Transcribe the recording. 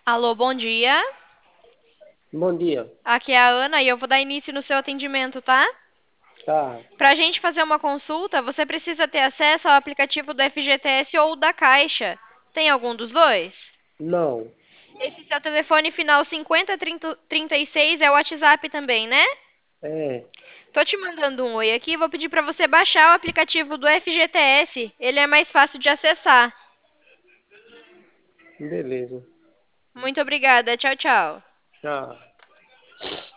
Alô, bom dia. Bom dia. Aqui é a Ana e eu vou dar início no seu atendimento, tá? Tá. Para a gente fazer uma consulta, você precisa ter acesso ao aplicativo do FGTS ou da Caixa. Tem algum dos dois? Não. Esse seu telefone final 5036 é o WhatsApp também, né? É. Tô te mandando um oi aqui, vou pedir para você baixar o aplicativo do FGTS. Ele é mais fácil de acessar. Beleza. Muito obrigada. Tchau, tchau. Tchau.